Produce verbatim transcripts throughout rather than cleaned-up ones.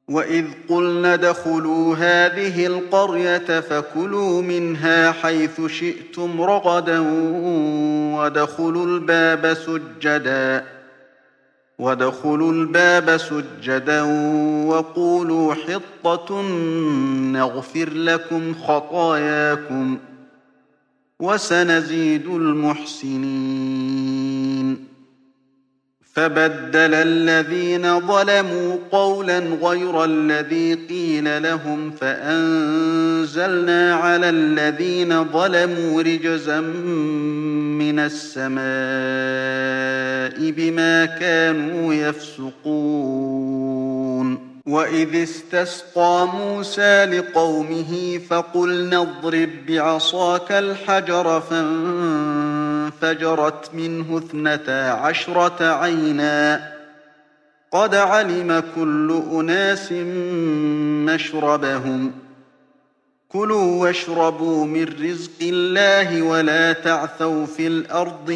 وإذ قلنا ادخلوا هذه القرية فكلوا منها حيث شئتم رغدا وادخلوا الباب سجدا وادخلوا الباب سجدا وقولوا حطة نغفر لكم خطاياكم وسنزيد المحسنين. فبدل الذين ظلموا قولا غير الذي قيل لهم فأنزلنا على الذين ظلموا رجزا من السماء بما كانوا يفسقون. وإذ استسقى موسى لقومه فقلنا اضرب بعصاك الحجر فانفجرت منه اثنتا عشرة عينا قد علم كل أناس مشربهم كلوا واشربوا من رزق الله ولا تعثوا في الأرض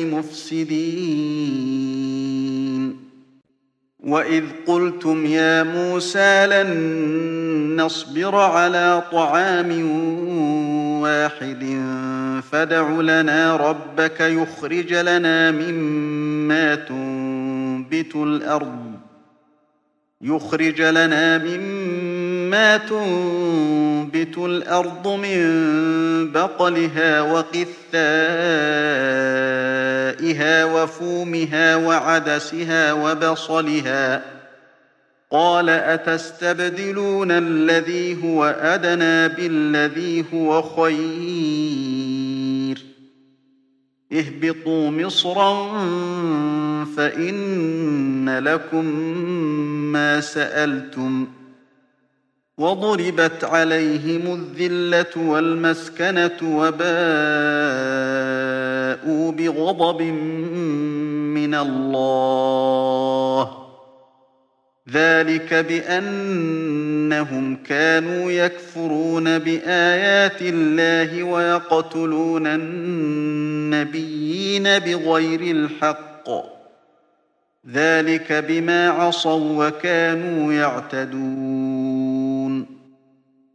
مفسدين. وإذ قلتم يا موسى لن نصبر على طعام واحد فادع لنا ربك يخرج لنا مما تنبت الأرض يخرج لنا مما تنبت الأرض من بقلها وقثائها وفومها وعدسها وبصلها قال أتستبدلون الذي هو أدنى بالذي هو خير اهبطوا مصرا فإن لكم ما سألتم وضربت عليهم الذلة والمسكنة وباءوا بغضب من الله ذلك بأنهم كانوا يكفرون بآيات الله ويقتلون النبيين بغير الحق ذلك بما عصوا وكانوا يعتدون.